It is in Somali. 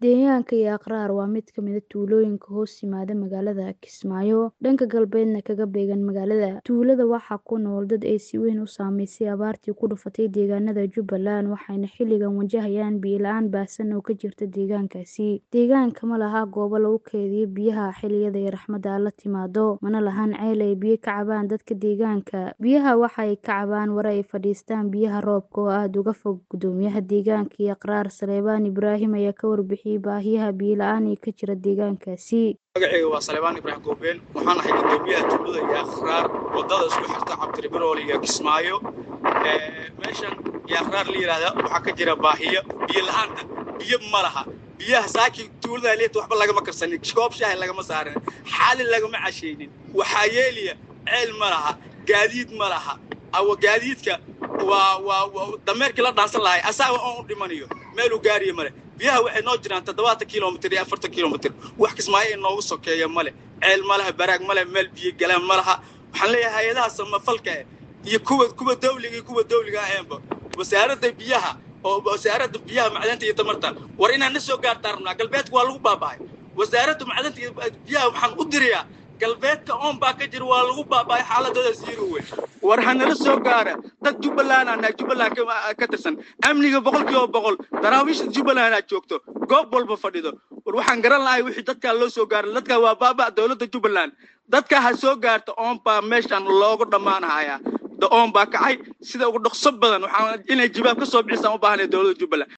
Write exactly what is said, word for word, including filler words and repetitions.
Deegaanka Yaqraar waa mid ka mid ah tuulooyinka hoos yimaada magaalada Kismaayo, dhanka galbeedna kaga beegan magaalada. Tuulada waxaa ku nool dad ay si weyn u saameysay abaartii ku dhufatay deegaanada Jubbaland, waxayna xilligan wajahayaan biyo la'aan baahsan oo ka jirta deegaankaasi. Deegaanka ma laha goobo lagu kaydiyo biyaha xilliyada ay raxmadda Alle timaado, mana lahan ceel ay biyo ka cabaan dadka deegaanka. Biyaha waxay ka cabaan wara ay fadhiistaan biyaha roobka oo aad uga fog. Gudoomiyaha deegaanka Yaqraar, Saleebaan Ibraahim, ayaa ka warbixiyay baahiyaha biyo la'aan ee ka jira deegaankaasi. magacayga waa Saleebaan Ibraahim Goobeen, waxaan ahay gudoomiyaha tuulada Yaqraar, wadada isku xirta Cabdi Birool iyo Kismaayo. ee meeshan Yaqraar la yiraahdo waxaa ka jira baahiyo biyo la'aanta. biyo ma laha biyaha saaki tuulada leeyahay waxba laga ma karsanin, koob shaahi laga ma saarin, xaalin laga ma casheynin. waxaa yeeliya ceel ma laha, gaadiid ma laha. aw gaadiidka waa waa dameerkii la dhaansan lahay asaga oo u dhimanayo meel uu gaariyo male. biyaha waxay noo jiraan toddobaatan kiiloomitir iyo afartan kiiloomitir, wax Kismaayo inoogu sokeeyo male, ceel ma laha, baraag male, meel biyo galaan ma laha. waxaan leeyahay hay'adaha samafalka iyo kuwa kuwa dawliga iyo kuwa dawliga aheenba, wasaaradda biyaha oo wasaaradda biyaha macdanta iyo tamarta war inaan soo gaartaan rabnaa. galbeedka waa lagu baabaay, wasaaradda macdanta iyo biyaha waxaan u dirayaa galbeedka oon baa ka jira waa lagu baabaay, xaaladooda zero weyn. war hanala soo gaara dad Jubbaland ah, Jubbaland ka tirsan, amniga boqolkiiba boqol daraawiishta Jubbaland aad joogto goob walba fadhido. war waxaan garan lahay wixii dadka loo soo gaaray, dadka waa baaba dawladda Jubbaland, dadka ha soo gaarto oon baa meeshan loogu dhamaanayaa. oon baa kacay sida ugu dhaqso badan, waxaan inay jawaab ka soo bixisaan u baahanay dawladda Jubbaland.